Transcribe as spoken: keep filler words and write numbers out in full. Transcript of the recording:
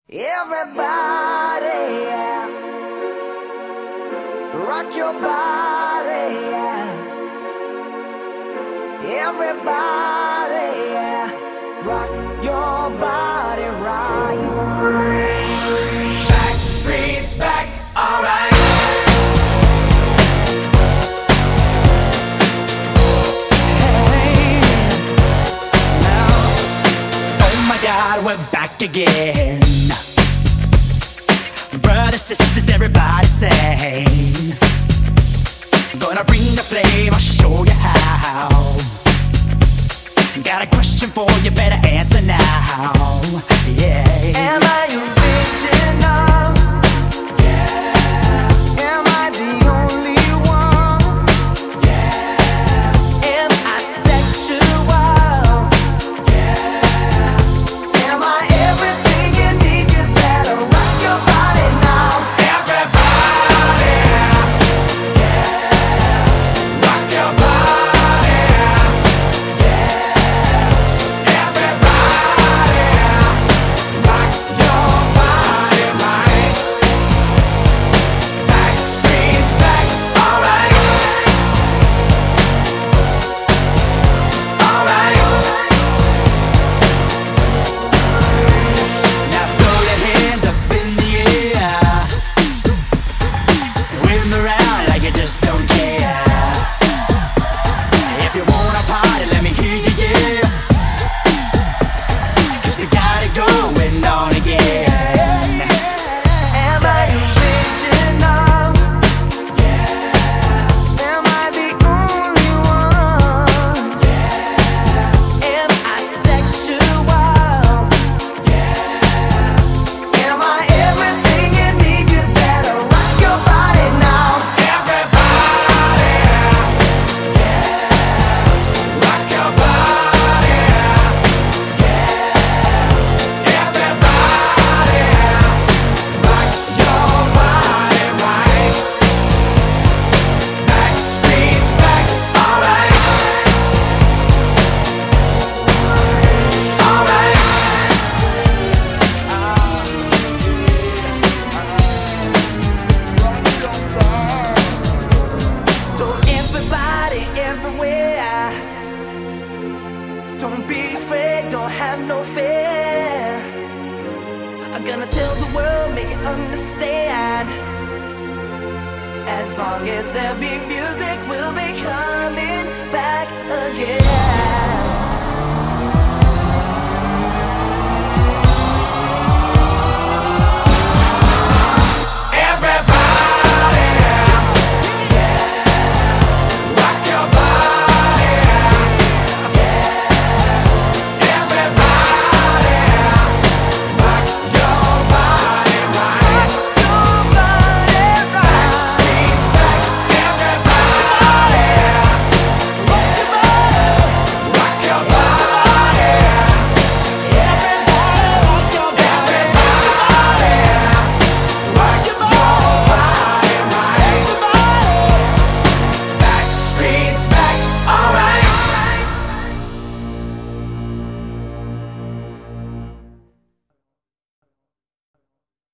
Everybody, yeah. Rock your body, yeah. Everybody, yeah. Rock your body right. Back streets back, alright. Hey, now, oh my God, we're back again. Brothers, sisters, everybody sing. Gonna bring the flame, I'll show you how. Got a question for you, better answer now. Yeah. Am I original? Yeah. Am I the only one? Yeah. Am I sexual? Yeah. Am I everything you need? You better rock your body now. Everybody, yeah. Rock your body, yeah. Everybody, rock your body right. Back streets back, alright. Alright. Now throw your hands up in the air. Wave them around like you just don't care. If you wanna party, let me hear you, yeah. Cause we got it going on again. Am I original? Yeah. Am I the only one? Yeah. Am I sexual? Yeah. Am I everything you need? You better rock your body now. Everybody, yeah. Rock your body, yeah. Everybody, rock your body right. Back streets back, alright. Alright. So everybody, everywhere, don't be afraid, don't have no fear. I'm gonna tell the world, make it understand. As long as there be music, we'll be coming back again.